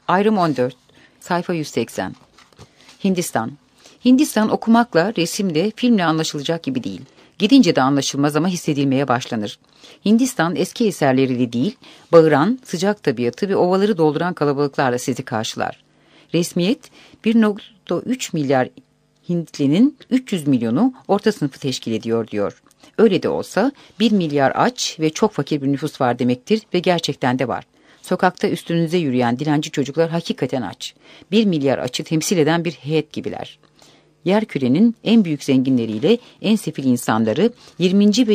Ayrım 14. Sayfa 180. Hindistan. Hindistan okumakla, resimle, filmle anlaşılacak gibi değil. Gidince de anlaşılmaz ama hissedilmeye başlanır. Hindistan eski eserleriyle değil, bağıran, sıcak tabiatı ve ovaları dolduran kalabalıklarla sizi karşılar. Resmiyet 1,3 milyar Hintlinin 300 milyonu orta sınıfı teşkil ediyor diyor. Öyle de olsa 1 milyar aç ve çok fakir bir nüfus var demektir ve gerçekten de var. Sokakta üstünüze yürüyen dilenci çocuklar hakikaten aç. 1 milyar açı temsil eden bir heyet gibiler. Yerkürenin en büyük zenginleriyle en sefil insanları, 20. ve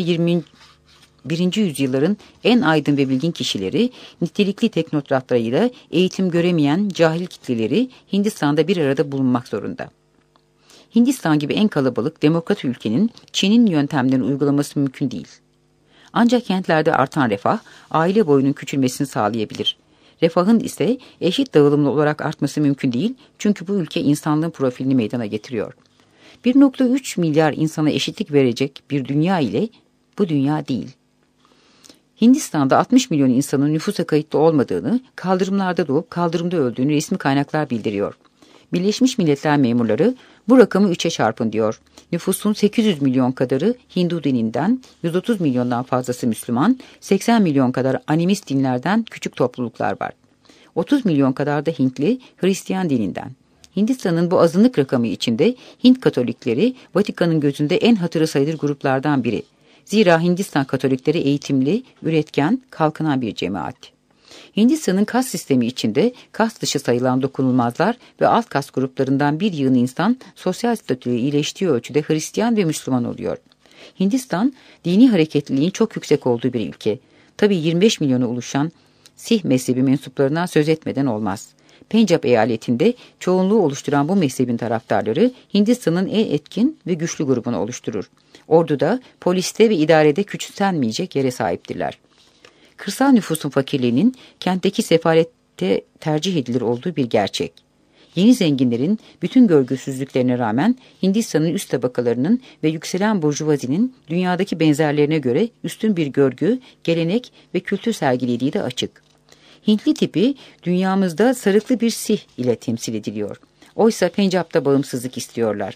21. yüzyılların en aydın ve bilgin kişileri, nitelikli teknokratlarıyla eğitim göremeyen cahil kitleleri Hindistan'da bir arada bulunmak zorunda. Hindistan gibi en kalabalık, demokrat ülkenin Çin'in yöntemlerini uygulaması mümkün değil. Ancak kentlerde artan refah, aile boyunun küçülmesini sağlayabilir. Refahın ise eşit dağılımlı olarak artması mümkün değil, çünkü bu ülke insanlığın profilini meydana getiriyor. 1,3 milyar insana eşitlik verecek bir dünya ile bu dünya değil. Hindistan'da 60 milyon insanın nüfusa kayıtlı olmadığını, kaldırımlarda doğup kaldırımda öldüğünü resmi kaynaklar bildiriyor. Birleşmiş Milletler memurları bu rakamı 3'e çarpın diyor. Nüfusun 800 milyon kadarı Hindu dininden, 130 milyondan fazlası Müslüman, 80 milyon kadar animist dinlerden küçük topluluklar var. 30 milyon kadar da Hintli, Hristiyan dininden. Hindistan'ın bu azınlık rakamı içinde Hint Katolikleri Vatikan'ın gözünde en hatırı sayılır gruplardan biri. Zira Hindistan Katolikleri eğitimli, üretken, kalkınan bir cemaat. Hindistan'ın kas sistemi içinde kas dışı sayılan dokunulmazlar ve alt kas gruplarından bir yığın insan sosyal statüyü iyileştiği ölçüde Hristiyan ve Müslüman oluyor. Hindistan, dini hareketliliğin çok yüksek olduğu bir ülke. Tabii 25 milyonu oluşan Sih mezhebi mensuplarından söz etmeden olmaz. Pencap eyaletinde çoğunluğu oluşturan bu mezhebin taraftarları Hindistan'ın en etkin ve güçlü grubunu oluşturur. Orduda, poliste ve idarede küçümsenmeyecek yere sahiptirler. Kırsal nüfusun fakirliğinin kentteki sefalette tercih edilir olduğu bir gerçek. Yeni zenginlerin bütün görgüsüzlüklerine rağmen Hindistan'ın üst tabakalarının ve yükselen burjuvazinin dünyadaki benzerlerine göre üstün bir görgü, gelenek ve kültür sergilediği de açık. Hintli tipi dünyamızda sarıklı bir Sih ile temsil ediliyor. Oysa Pencap'ta bağımsızlık istiyorlar.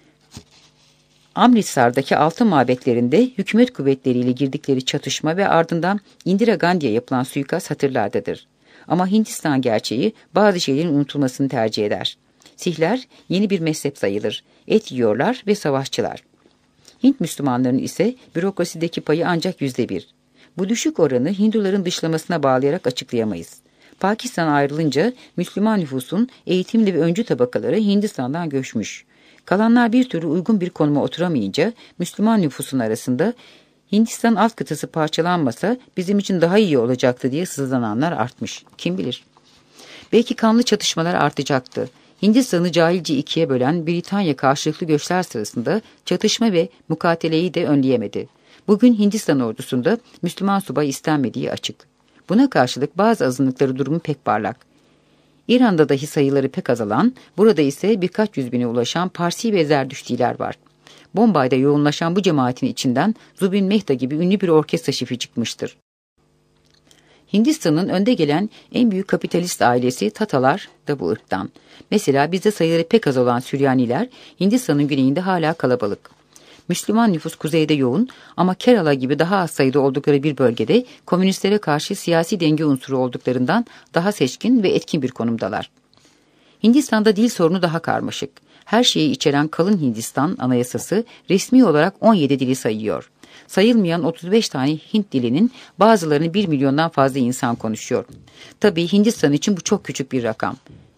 Amritsar'daki altın mabetlerinde hükümet kuvvetleriyle girdikleri çatışma ve ardından Indira Gandhi'ye yapılan suikast hatırlardadır. Ama Hindistan gerçeği bazı şeylerin unutulmasını tercih eder. Sihler yeni bir mezhep sayılır. Et yiyorlar ve savaşçılar. Hint Müslümanlarının ise bürokrasideki payı ancak %1. Bu düşük oranı Hinduların dışlamasına bağlayarak açıklayamayız. Pakistan ayrılınca Müslüman nüfusun eğitimli ve öncü tabakaları Hindistan'dan göçmüş. Kalanlar bir türlü uygun bir konuma oturamayınca Müslüman nüfusun arasında Hindistan alt kıtası parçalanmasa bizim için daha iyi olacaktı diye sızlananlar artmış. Kim bilir? Belki kanlı çatışmalar artacaktı. Hindistan'ı cahilce ikiye bölen Britanya karşılıklı göçler sırasında çatışma ve mukateleyi de önleyemedi. Bugün Hindistan ordusunda Müslüman subay istenmediği açık. Buna karşılık bazı azınlıkları durumu pek parlak. İran'da dahi sayıları pek azalan, burada ise birkaç yüz bine ulaşan Parsi ve Zerdüştiler var. Bombay'da yoğunlaşan bu cemaatin içinden Zubin Mehta gibi ünlü bir orkestra şefi çıkmıştır. Hindistan'ın önde gelen en büyük kapitalist ailesi Tatalar da bu ırktan. Mesela bizde sayıları pek az olan Süryaniler Hindistan'ın güneyinde hala kalabalık. Müslüman nüfus kuzeyde yoğun ama Kerala gibi daha az sayıda oldukları bir bölgede komünistlere karşı siyasi denge unsuru olduklarından daha seçkin ve etkin bir konumdalar. Hindistan'da dil sorunu daha karmaşık. Her şeyi içeren kalın Hindistan anayasası resmi olarak 17 dili sayıyor. Sayılmayan 35 tane Hint dilinin bazılarını 1 milyondan fazla insan konuşuyor. Tabii Hindistan için bu çok küçük bir rakam.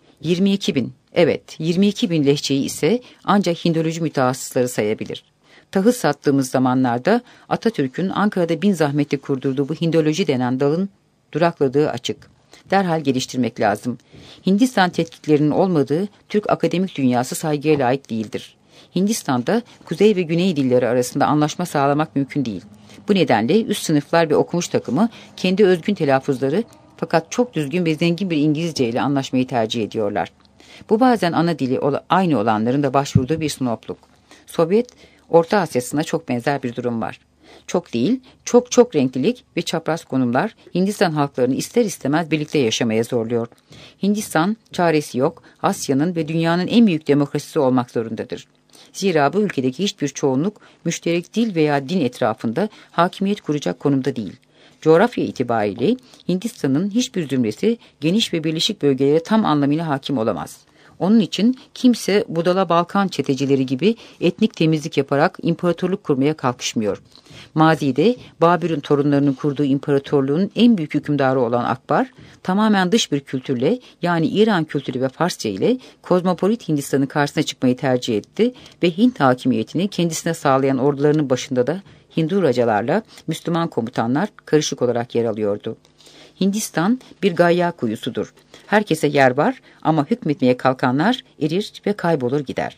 22 bin, evet 22 bin lehçeyi ise ancak Hindoloji mütehassısları sayabilir. Tahıl sattığımız zamanlarda Atatürk'ün Ankara'da bin zahmetle kurdurduğu bu Hindoloji denen dalın durakladığı açık. Derhal geliştirmek lazım. Hindistan tetkiklerinin olmadığı Türk akademik dünyası saygıya layık değildir. Hindistan'da kuzey ve güney dilleri arasında anlaşma sağlamak mümkün değil. Bu nedenle üst sınıflar ve okumuş takımı kendi özgün telaffuzları fakat çok düzgün ve zengin bir İngilizce ile anlaşmayı tercih ediyorlar. Bu bazen ana dili aynı olanların da başvurduğu bir snobluk. Sovyet Orta Asya'sına çok benzer bir durum var. Çok değil, çok çok renklilik ve çapraz konumlar Hindistan halklarını ister istemez birlikte yaşamaya zorluyor. Hindistan, çaresi yok, Asya'nın ve dünyanın en büyük demokrasisi olmak zorundadır. Zira bu ülkedeki hiçbir çoğunluk müşterek dil veya din etrafında hakimiyet kuracak konumda değil. Coğrafya itibariyle Hindistan'ın hiçbir zümresi geniş ve birleşik bölgelere tam anlamıyla hakim olamaz. Onun için kimse budala Balkan çetecileri gibi etnik temizlik yaparak imparatorluk kurmaya kalkışmıyor. Mazide Babür'ün torunlarının kurduğu imparatorluğun en büyük hükümdarı olan Akbar, tamamen dış bir kültürle, yani İran kültürü ve Farsça ile kozmopolit Hindistan'ın karşısına çıkmayı tercih etti ve Hint hakimiyetini kendisine sağlayan ordularının başında da Hindu racalarla Müslüman komutanlar karışık olarak yer alıyordu. Hindistan bir gayya kuyusudur. Herkese yer var ama hükmetmeye kalkanlar erir ve kaybolur gider.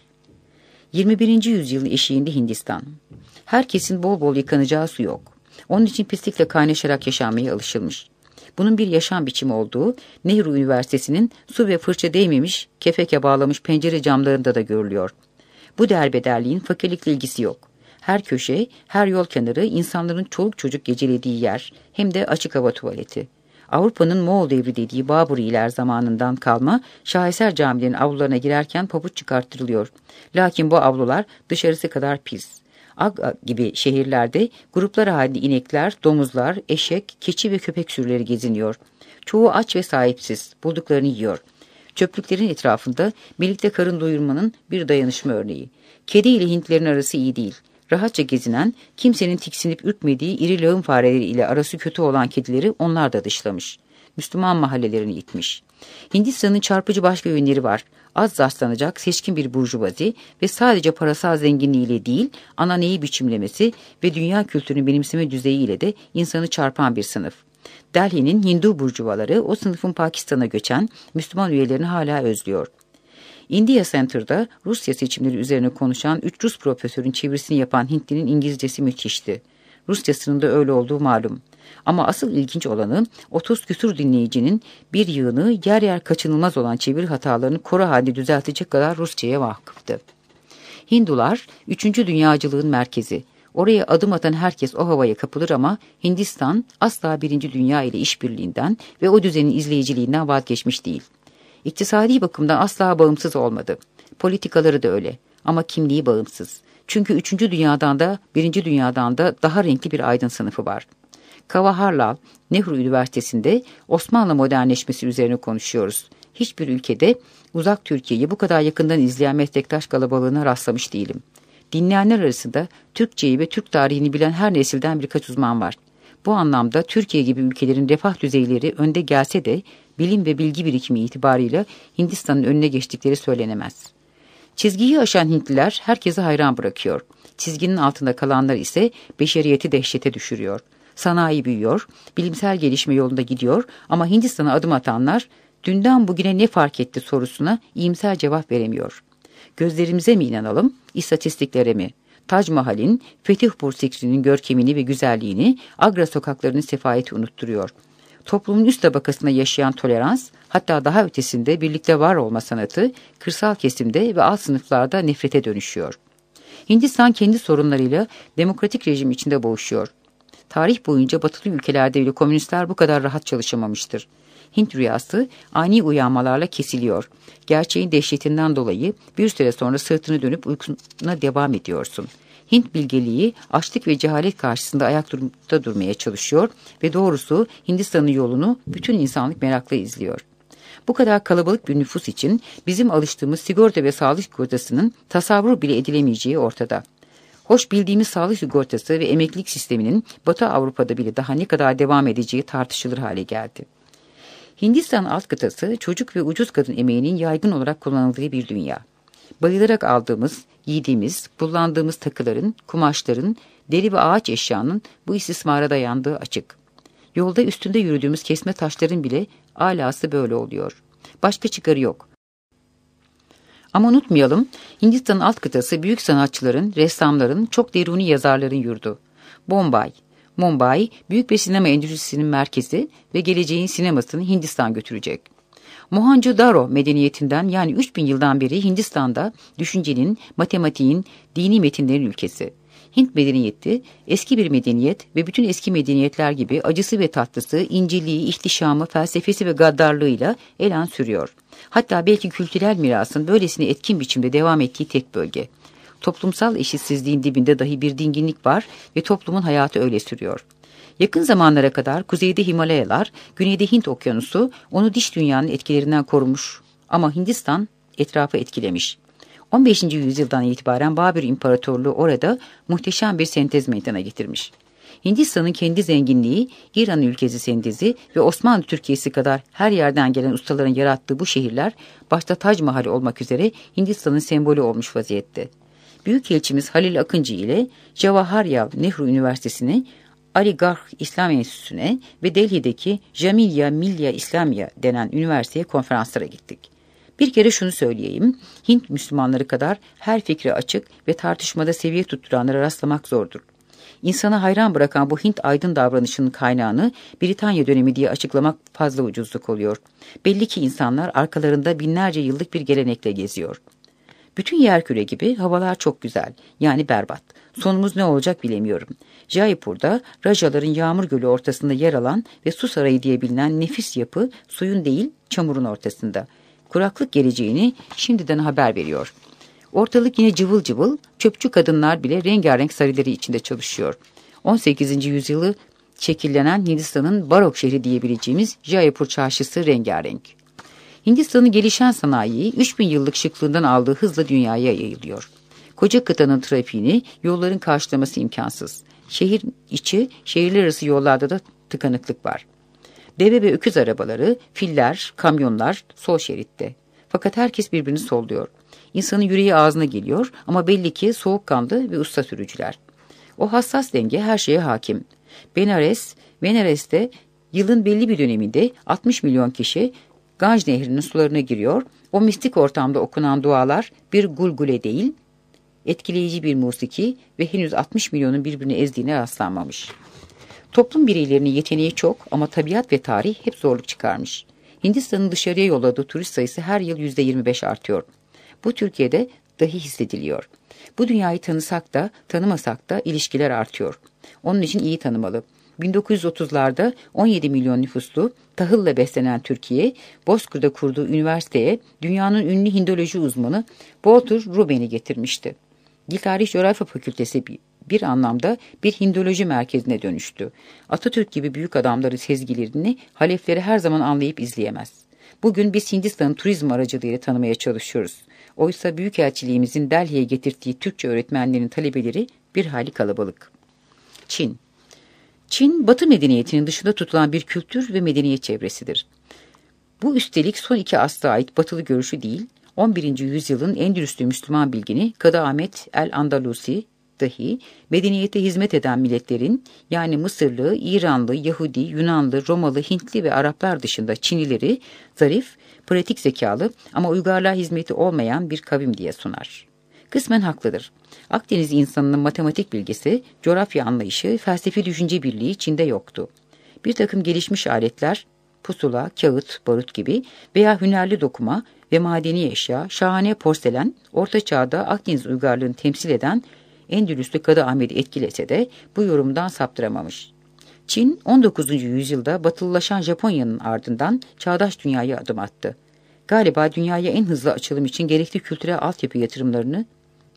21. yüzyılın eşiğinde Hindistan. Herkesin bol bol yıkanacağı su yok. Onun için pislikle kaynaşarak yaşanmaya alışılmış. Bunun bir yaşam biçimi olduğu Nehru Üniversitesi'nin su ve fırça değmemiş, kefeke bağlamış pencere camlarında da görülüyor. Bu derbederliğin fakirlikle ilgisi yok. Her köşe, her yol kenarı insanların çoluk çocuk gecelediği yer, hem de açık hava tuvaleti. Avrupa'nın Moğol devri dediği Baburiler zamanından kalma şaheser camilerin avlularına girerken pabuç çıkarttırılıyor. Lakin bu avlular dışarısı kadar pis. Agga gibi şehirlerde gruplar halinde inekler, domuzlar, eşek, keçi ve köpek sürüleri geziniyor. Çoğu aç ve sahipsiz, bulduklarını yiyor. Çöplüklerin etrafında birlikte karın doyurmanın bir dayanışma örneği. Kedi ile Hintlerin arası iyi değil. Rahatça gezinen, kimsenin tiksinip ürkmediği iri lağım fareleri ile arası kötü olan kedileri onlar da dışlamış. Müslüman mahallelerini itmiş. Hindistan'ın çarpıcı başka yönleri var. Az rastlanacak seçkin bir burjuvazi ve sadece parasal zenginliğiyle değil, ananeyi biçimlemesi ve dünya kültürünü benimseme düzeyiyle de insanı çarpan bir sınıf. Delhi'nin Hindu burjuvaları o sınıfın Pakistan'a göçen Müslüman üyelerini hala özlüyor. India Center'da Rusya seçimleri üzerine konuşan 3 Rus profesörün çevirisini yapan Hintlinin İngilizcesi müthişti. Rusçasının da öyle olduğu malum. Ama asıl ilginç olanı 30 küsur dinleyicinin bir yığını yer yer kaçınılmaz olan çeviri hatalarını koro halinde düzeltecek kadar Rusça'ya vakıftı. Hindular 3. dünyacılığın merkezi. Oraya adım atan herkes o havaya kapılır ama Hindistan asla 1. Dünya ile işbirliğinden ve o düzenin izleyiciliğinden vazgeçmiş değil. İktisadi bakımdan asla bağımsız olmadı. Politikaları da öyle ama kimliği bağımsız. Çünkü 3. dünyadan da 1. dünyadan da daha renkli bir aydın sınıfı var. Kavaharlal, Nehru Üniversitesi'nde Osmanlı modernleşmesi üzerine konuşuyoruz. Hiçbir ülkede uzak Türkiye'yi bu kadar yakından izleyen meslektaş kalabalığına rastlamış değilim. Dinleyenler arasında Türkçeyi ve Türk tarihini bilen her nesilden birkaç uzman var. Bu anlamda Türkiye gibi ülkelerin refah düzeyleri önde gelse de bilim ve bilgi birikimi itibarıyla Hindistan'ın önüne geçtikleri söylenemez. Çizgiyi aşan Hintliler herkese hayran bırakıyor. Çizginin altında kalanlar ise beşeriyeti dehşete düşürüyor. Sanayi büyüyor, bilimsel gelişme yolunda gidiyor ama Hindistan'a adım atanlar dünden bugüne ne fark etti sorusuna iyimser cevap veremiyor. Gözlerimize mi inanalım, istatistiklere mi? Tac Mahal'in, Fetihpur Sikri'nin görkemini ve güzelliğini, Agra sokaklarının sefayeti unutturuyor. Toplumun üst tabakasında yaşayan tolerans, hatta daha ötesinde birlikte var olma sanatı, kırsal kesimde ve alt sınıflarda nefrete dönüşüyor. Hindistan kendi sorunlarıyla demokratik rejim içinde boğuşuyor. Tarih boyunca batılı ülkelerde bile komünistler bu kadar rahat çalışamamıştır. Hint rüyası ani uyanmalarla kesiliyor. Gerçeğin dehşetinden dolayı bir süre sonra sırtını dönüp uykuna devam ediyorsun. Hint bilgeliği açlık ve cehalet karşısında ayakta durmaya çalışıyor ve doğrusu Hindistan'ın yolunu bütün insanlık merakla izliyor. Bu kadar kalabalık bir nüfus için bizim alıştığımız sigorta ve sağlık sigortasının tasavvur bile edilemeyeceği ortada. Hoş bildiğimiz sağlık sigortası ve emeklilik sisteminin Batı Avrupa'da bile daha ne kadar devam edeceği tartışılır hale geldi. Hindistan alt kıtası çocuk ve ucuz kadın emeğinin yaygın olarak kullanıldığı bir dünya. Bayılarak aldığımız, giydiğimiz, kullandığımız takıların, kumaşların, deri ve ağaç eşyanın bu istismara dayandığı açık. Yolda üstünde yürüdüğümüz kesme taşların bile alası böyle oluyor. Başka çıkarı yok. Ama unutmayalım, Hindistan'ın alt kıtası büyük sanatçıların, ressamların, çok deruni yazarların yurdu. Mumbai, büyük bir sinema endüstrisinin merkezi ve geleceğin sinemasını Hindistan götürecek. Mohenjo-daro medeniyetinden yani 3000 yıldan beri Hindistan'da düşüncenin, matematiğin, dini metinlerin ülkesi. Hint medeniyeti eski bir medeniyet ve bütün eski medeniyetler gibi acısı ve tatlısı, inceliği, ihtişamı, felsefesi ve gaddarlığıyla elan sürüyor. Hatta belki kültürel mirasın böylesine etkin biçimde devam ettiği tek bölge. Toplumsal eşitsizliğin dibinde dahi bir dinginlik var ve toplumun hayatı öyle sürüyor. Yakın zamanlara kadar kuzeyde Himalayalar, güneyde Hint Okyanusu onu dış dünyanın etkilerinden korumuş ama Hindistan etrafı etkilemiş. 15. yüzyıldan itibaren Babür İmparatorluğu orada muhteşem bir sentez meydana getirmiş. Hindistan'ın kendi zenginliği, İran ülkesi sentezi ve Osmanlı Türkiye'si kadar her yerden gelen ustaların yarattığı bu şehirler, başta Tac Mahal olmak üzere Hindistan'ın sembolü olmuş vaziyette. Büyükelçimiz Halil Akıncı ile Jawaharlal Nehru Üniversitesi'ne, Aligarh İslam Enstitüsü'ne ve Delhi'deki Jamia Millia İslamiya denen üniversiteye konferanslara gittik. Bir kere şunu söyleyeyim, Hint Müslümanları kadar her fikre açık ve tartışmada seviye tutturanlara rastlamak zordur. İnsana hayran bırakan bu Hint aydın davranışının kaynağını Britanya dönemi diye açıklamak fazla ucuzluk oluyor. Belli ki insanlar arkalarında binlerce yıllık bir gelenekle geziyor. Bütün yerküre gibi havalar çok güzel, yani berbat. Sonumuz ne olacak bilemiyorum. Jaipur'da Rajaların Yağmur Gölü ortasında yer alan ve su sarayı diye bilinen nefis yapı suyun değil çamurun ortasında. Kuraklık geleceğini şimdiden haber veriyor. Ortalık yine cıvıl cıvıl, çöpçü kadınlar bile rengarenk sarileri içinde çalışıyor. 18. yüzyılı şekillenen Hindistan'ın barok şehri diyebileceğimiz Jaipur çarşısı rengarenk. Hindistan'ın gelişen sanayi 3000 yıllık şıklığından aldığı hızla dünyaya yayılıyor. Koca kıtanın trafiğini yolların karşılaması imkansız. Şehir içi, şehirler arası yollarda da tıkanıklık var. Deve ve öküz arabaları, filler, kamyonlar sol şeritte. Fakat herkes birbirini solluyor. İnsanın yüreği ağzına geliyor ama belli ki soğukkanlı ve usta sürücüler. O hassas denge her şeye hakim. Benares'te yılın belli bir döneminde 60 milyon kişi Ganj Nehri'nin sularına giriyor. O mistik ortamda okunan dualar bir gulgule değil, etkileyici bir musiki ve henüz 60 milyonun birbirini ezdiğine rastlanmamış. Toplum bireylerinin yeteneği çok ama tabiat ve tarih hep zorluk çıkarmış. Hindistan'ın dışarıya yolladığı turist sayısı her yıl %25 artıyor. Bu Türkiye'de dahi hissediliyor. Bu dünyayı tanısak da tanımasak da ilişkiler artıyor. Onun için iyi tanımalı. 1930'larda 17 milyon nüfuslu tahılla beslenen Türkiye, Bozkır'da kurduğu üniversiteye dünyanın ünlü Hindoloji uzmanı Walter Rubin'i getirmişti. Dil Tarih Coğrafya Fakültesi bir anlamda bir Hindoloji merkezine dönüştü. Atatürk gibi büyük adamların sezgilerini halefleri her zaman anlayıp izleyemez. Bugün biz Hindistan'ın turizm aracılığıyla tanımaya çalışıyoruz. Oysa Büyükelçiliğimizin Delhi'ye getirdiği Türkçe öğretmenlerin talebeleri bir hali kalabalık. Çin. Çin, Batı medeniyetinin dışında tutulan bir kültür ve medeniyet çevresidir. Bu üstelik son 2 asra ait batılı görüşü değil, 11. yüzyılın Endülüslü Müslüman bilgini Kadı Ahmet el-Andalusi dahi medeniyete hizmet eden milletlerin, yani Mısırlı, İranlı, Yahudi, Yunanlı, Romalı, Hintli ve Araplar dışında Çinlileri zarif, pratik zekalı ama uygarlığa hizmeti olmayan bir kavim diye sunar. Kısmen haklıdır. Akdeniz insanının matematik bilgisi, coğrafya anlayışı, felsefi düşünce birliği Çin'de yoktu. Bir takım gelişmiş aletler, pusula, kağıt, barut gibi veya hünerli dokuma ve madeni eşya, şahane porselen, Orta Çağ'da Akdeniz uygarlığını temsil eden Endülüslü Kadı Ahmet'i etkilese de bu yorumdan saptıramamış. Çin, 19. yüzyılda batılılaşan Japonya'nın ardından çağdaş dünyaya adım attı. Galiba dünyaya en hızlı açılım için gerekli kültürel altyapı yatırımlarını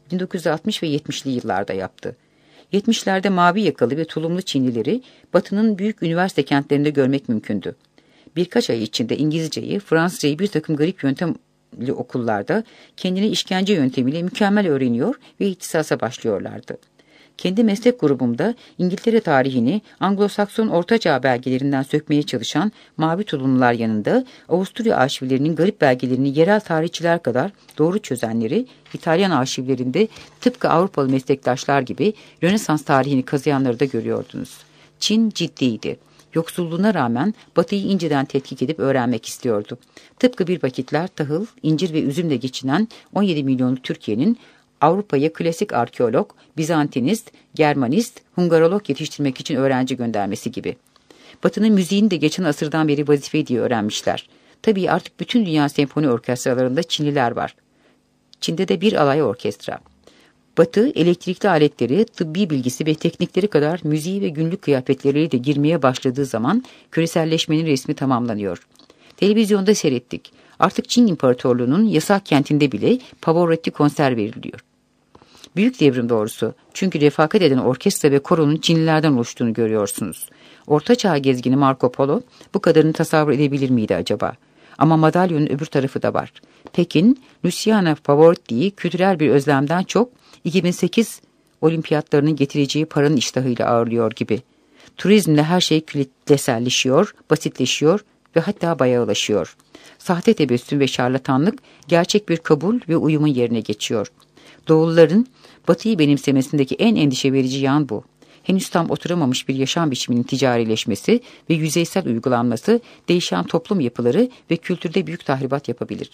1960 ve 70'li yıllarda yaptı. 70'lerde mavi yakalı ve tulumlu Çinlileri Batı'nın büyük üniversite kentlerinde görmek mümkündü. Birkaç ay içinde İngilizceyi, Fransızcayı bir takım garip yöntemli okullarda kendine işkence yöntemiyle mükemmel öğreniyor ve ihtisasa başlıyorlardı. Kendi meslek grubumda İngiltere tarihini Anglo-Sakson Ortaçağ belgelerinden sökmeye çalışan mavi tulumlular yanında Avusturya arşivlerinin garip belgelerini yerel tarihçiler kadar doğru çözenleri İtalyan arşivlerinde tıpkı Avrupalı meslektaşlar gibi Rönesans tarihini kazıyanları da görüyordunuz. Çin ciddiydi. Yoksulluğuna rağmen Batı'yı inceden tetkik edip öğrenmek istiyordu. Tıpkı bir vakitler tahıl, incir ve üzümle geçinen 17 milyonluk Türkiye'nin Avrupa'ya klasik arkeolog, Bizantinist, Germanist, Hungarolog yetiştirmek için öğrenci göndermesi gibi. Batı'nın müziğini de geçen asırdan beri vazife diye öğrenmişler. Tabii artık bütün dünya senfoni orkestralarında Çinliler var. Çin'de de bir alay orkestra. Batı, elektrikli aletleri, tıbbi bilgisi ve teknikleri kadar müziği ve günlük kıyafetleriyle de girmeye başladığı zaman küreselleşmenin resmi tamamlanıyor. Televizyonda seyrettik. Artık Çin İmparatorluğu'nun yasak kentinde bile Pavarotti konser veriliyor. Büyük devrim doğrusu. Çünkü refakat eden orkestra ve koronun Çinlilerden oluştuğunu görüyorsunuz. Orta Çağ gezgini Marco Polo bu kadarını tasavvur edebilir miydi acaba? Ama madalyonun öbür tarafı da var. Pekin, Luciano Pavarotti'yi kültürel bir özlemden çok 2008 olimpiyatlarının getireceği paranın iştahıyla ağırlıyor gibi. Turizmle her şey kütleselleşiyor, basitleşiyor ve hatta bayağılaşıyor. Sahte tebessüm ve şarlatanlık gerçek bir kabul ve uyumun yerine geçiyor. Doğuluların Batı'yı benimsemesindeki en endişe verici yan bu. Henüz tam oturamamış bir yaşam biçiminin ticarileşmesi ve yüzeysel uygulanması değişen toplum yapıları ve kültürde büyük tahribat yapabilir.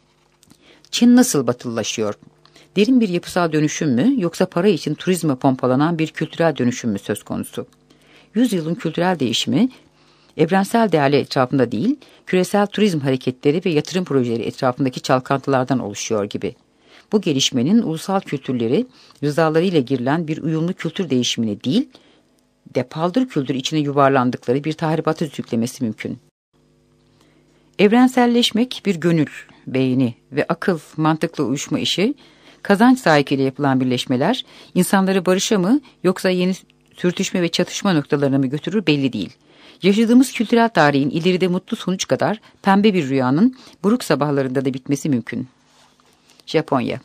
Çin nasıl batılılaşıyor? Derin bir yapısal dönüşüm mü yoksa para için turizme pompalanan bir kültürel dönüşüm mü söz konusu? Yüzyılın kültürel değişimi evrensel değerler etrafında değil, küresel turizm hareketleri ve yatırım projeleri etrafındaki çalkantılardan oluşuyor gibi. Bu gelişmenin ulusal kültürleri rızalarıyla girilen bir uyumlu kültür değişimine değil, paldır küldür içine yuvarlandıkları bir tahribatı sürüklemesi mümkün. Evrenselleşmek bir gönül, beğeni ve akıl mantıkla uyuşma işi, kazanç sahikiyle yapılan birleşmeler, insanları barışa mı yoksa yeni sürtüşme ve çatışma noktalarına mı götürür belli değil. Yaşadığımız kültürel tarihin ileride mutlu sonuç kadar pembe bir rüyanın buruk sabahlarında da bitmesi mümkün. Japonya.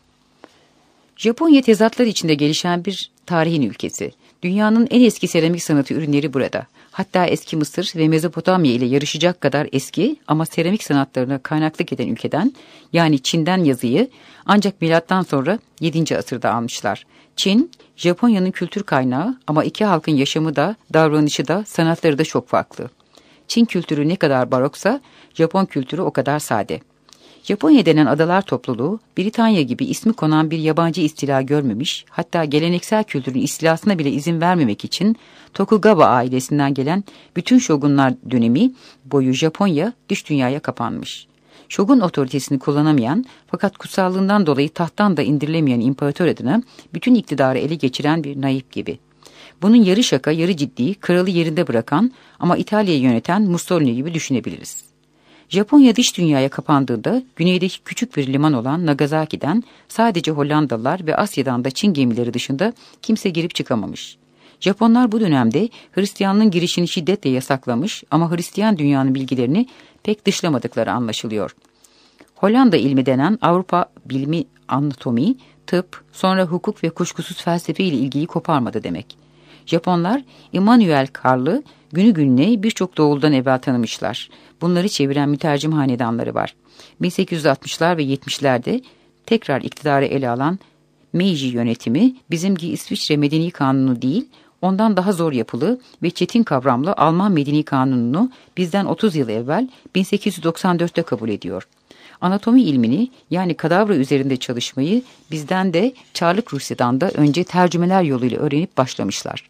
Japonya tezatlar içinde gelişen bir tarihin ülkesi. Dünyanın en eski seramik sanatı ürünleri burada. Hatta eski Mısır ve Mezopotamya ile yarışacak kadar eski ama seramik sanatlarına kaynaklık eden ülkeden, yani Çin'den yazıyı ancak milattan sonra 7. asırda almışlar. Çin, Japonya'nın kültür kaynağı ama iki halkın yaşamı da, davranışı da, sanatları da çok farklı. Çin kültürü ne kadar baroksa, Japon kültürü o kadar sade. Japonya denen adalar topluluğu, Britanya gibi ismi konan bir yabancı istila görmemiş, hatta geleneksel kültürün istilasına bile izin vermemek için Tokugawa ailesinden gelen bütün şogunlar dönemi boyu Japonya dış dünyaya kapanmış. Şogun otoritesini kullanamayan fakat kutsallığından dolayı tahttan da indirilemeyen imparator adına bütün iktidarı ele geçiren bir naip gibi. Bunun yarı şaka yarı ciddi, kralı yerinde bırakan ama İtalya'yı yöneten Mussolini gibi düşünebiliriz. Japonya dış dünyaya kapandığında güneydeki küçük bir liman olan Nagasaki'den sadece Hollandalılar ve Asya'dan da Çin gemileri dışında kimse girip çıkamamış. Japonlar bu dönemde Hristiyanlığın girişini şiddetle yasaklamış ama Hristiyan dünyanın bilgilerini pek dışlamadıkları anlaşılıyor. Hollanda ilmi denen Avrupa bilimi anatomi, tıp, sonra hukuk ve kuşkusuz felsefe ile ilgiyi koparmadı demek. Japonlar Immanuel Kant'ı günü gününe birçok doğuldan evvel tanımışlar. Bunları çeviren mütercim hanedanları var. 1860'lar ve 70'lerde tekrar iktidarı ele alan Meiji yönetimi bizimki İsviçre Medeni Kanunu değil, ondan daha zor yapılı ve çetin kavramlı Alman Medeni Kanunu'nu bizden 30 yıl evvel 1894'te kabul ediyor. Anatomi ilmini yani kadavra üzerinde çalışmayı bizden de Çarlık Rusya'dan da önce tercümeler yoluyla öğrenip başlamışlar.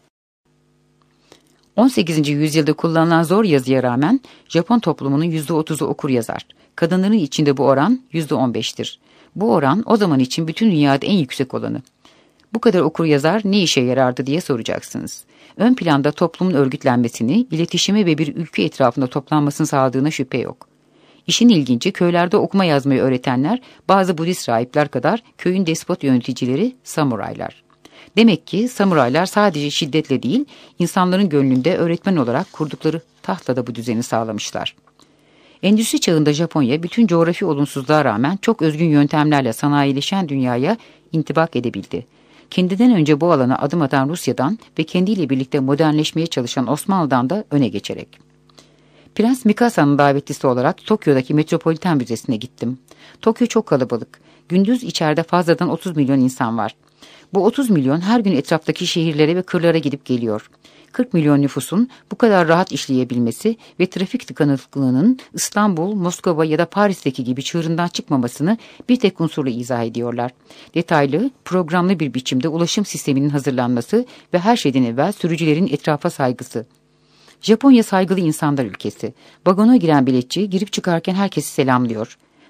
18. yüzyılda kullanılan zor yazıya rağmen Japon toplumunun %30'u okur yazar. Kadınların içinde bu oran %15'tir. Bu oran o zaman için bütün dünyada en yüksek olanı. Bu kadar okur yazar ne işe yarardı diye soracaksınız. Ön planda toplumun örgütlenmesini, iletişimi ve bir ülke etrafında toplanmasını sağladığına şüphe yok. İşin ilginci köylerde okuma yazmayı öğretenler bazı Budist rahipler kadar köyün despot yöneticileri samuraylar. Demek ki samuraylar sadece şiddetle değil, insanların gönlünde öğretmen olarak kurdukları tahtla da bu düzeni sağlamışlar. Endüstri çağında Japonya bütün coğrafi olumsuzluğa rağmen çok özgün yöntemlerle sanayileşen dünyaya intibak edebildi. Kendinden önce bu alana adım atan Rusya'dan ve kendiyle birlikte modernleşmeye çalışan Osmanlı'dan da öne geçerek. Prens Mikasa'nın davetlisi olarak Tokyo'daki Metropolitan Müzesi'ne gittim. Tokyo çok kalabalık. Gündüz içeride fazladan 30 milyon insan var. Bu 30 milyon her gün etraftaki şehirlere ve kırlara gidip geliyor. 40 milyon nüfusun bu kadar rahat işleyebilmesi ve trafik tıkanıklığının İstanbul, Moskova ya da Paris'teki gibi çığırından çıkmamasını bir tek unsurla izah ediyorlar. Detaylı, programlı bir biçimde ulaşım sisteminin hazırlanması ve her şeyden evvel sürücülerin etrafa saygısı. Japonya saygılı insanlar ülkesi. Vagona giren biletçi girip çıkarken herkesi selamlıyor.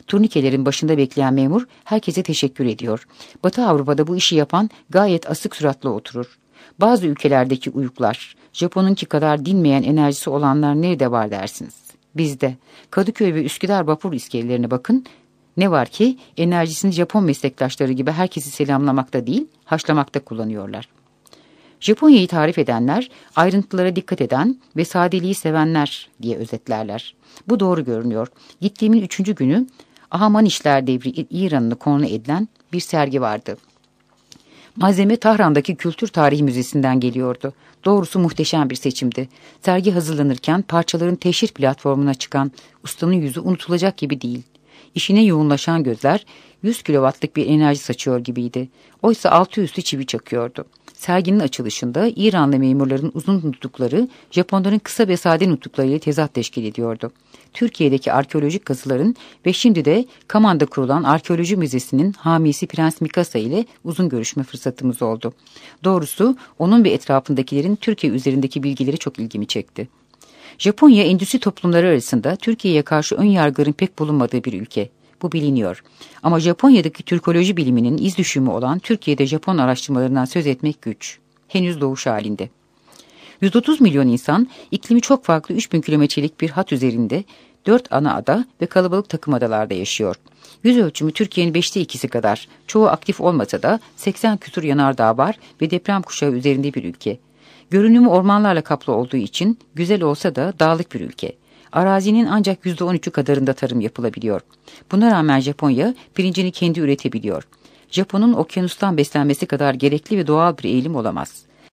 Turnikelerin başında bekleyen memur herkese teşekkür ediyor. Batı Avrupa'da bu işi yapan gayet asık suratlı oturur. Bazı ülkelerdeki uyuklar, Japon'unki kadar dinmeyen enerjisi olanlar nerede var dersiniz? Bizde. Kadıköy ve Üsküdar vapur iskelelerine bakın. Ne var ki enerjisini Japon meslektaşları gibi herkesi selamlamakta değil, haşlamakta kullanıyorlar. Japonya'yı tarif edenler, ayrıntılara dikkat eden ve sadeliği sevenler diye özetlerler. Bu doğru görünüyor. Gittiğimin 3. günü Ahamanişler devri İran'ını konu edilen bir sergi vardı. Malzeme Tahran'daki Kültür Tarihi Müzesi'nden geliyordu. Doğrusu muhteşem bir seçimdi. Sergi hazırlanırken parçaların teşhir platformuna çıkan ustanın yüzü unutulacak gibi değil. İşine yoğunlaşan gözler 100 kilowattlık bir enerji saçıyor gibiydi. Oysa altı üstü çivi çakıyordu. Serginin açılışında İranlı memurların uzun nutukları Japonların kısa ve sade nutuklarıyla tezat teşkil ediyordu. Türkiye'deki arkeolojik kazıların ve şimdi de Kaman'da kurulan Arkeoloji Müzesi'nin hamisi Prens Mikasa ile uzun görüşme fırsatımız oldu. Doğrusu onun ve etrafındakilerin Türkiye üzerindeki bilgileri çok ilgimi çekti. Japonya endüstri toplumları arasında Türkiye'ye karşı ön yargıların pek bulunmadığı bir ülke. Bu biliniyor. Ama Japonya'daki Türkoloji biliminin iz düşümü olan Türkiye'de Japon araştırmalarından söz etmek güç. Henüz doğuş halinde. 130 milyon insan iklimi çok farklı 3000 kilometrelik bir hat üzerinde 4 ana ada ve kalabalık takım adalarda yaşıyor. Yüz ölçümü Türkiye'nin 5'te 2'si kadar. Çoğu aktif olmasa da 80 küsur yanardağ var ve deprem kuşağı üzerinde bir ülke. Görünümü ormanlarla kaplı olduğu için güzel olsa da dağlık bir ülke. Arazinin ancak %13'ü kadarında tarım yapılabiliyor. Buna rağmen Japonya pirincini kendi üretebiliyor. Japon'un okyanustan beslenmesi kadar gerekli ve doğal bir eğilim olamaz.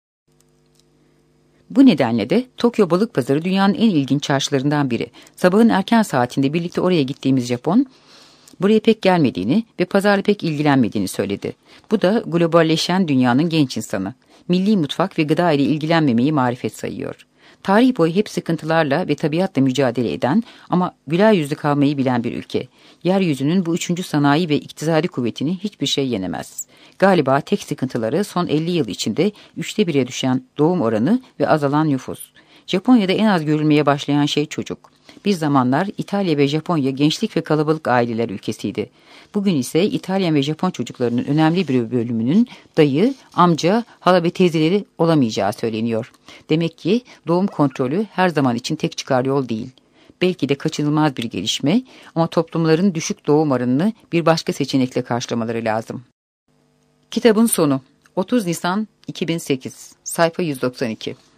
Bu nedenle de Tokyo Balık Pazarı dünyanın en ilginç çarşılarından biri. Sabahın erken saatinde birlikte oraya gittiğimiz Japon, buraya pek gelmediğini ve pazarla pek ilgilenmediğini söyledi. Bu da globalleşen dünyanın genç insanı. Milli mutfak ve gıda ile ilgilenmemeyi marifet sayıyor. Tarih boyu hep sıkıntılarla ve tabiatla mücadele eden ama güler yüzlü kalmayı bilen bir ülke. Yeryüzünün bu 3. sanayi ve iktisadi kuvvetini hiçbir şey yenemez. Galiba tek sıkıntıları son 50 yıl içinde 3'te 1'e düşen doğum oranı ve azalan nüfus. Japonya'da en az görülmeye başlayan şey çocuk. Bir zamanlar İtalya ve Japonya gençlik ve kalabalık aileler ülkesiydi. Bugün ise İtalyan ve Japon çocuklarının önemli bir bölümünün dayı, amca, hala ve teyzeleri olamayacağı söyleniyor. Demek ki doğum kontrolü her zaman için tek çıkar yol değil. Belki de kaçınılmaz bir gelişme ama toplumların düşük doğum oranını bir başka seçenekle karşılamaları lazım. Kitabın sonu 30 Nisan 2008 sayfa 192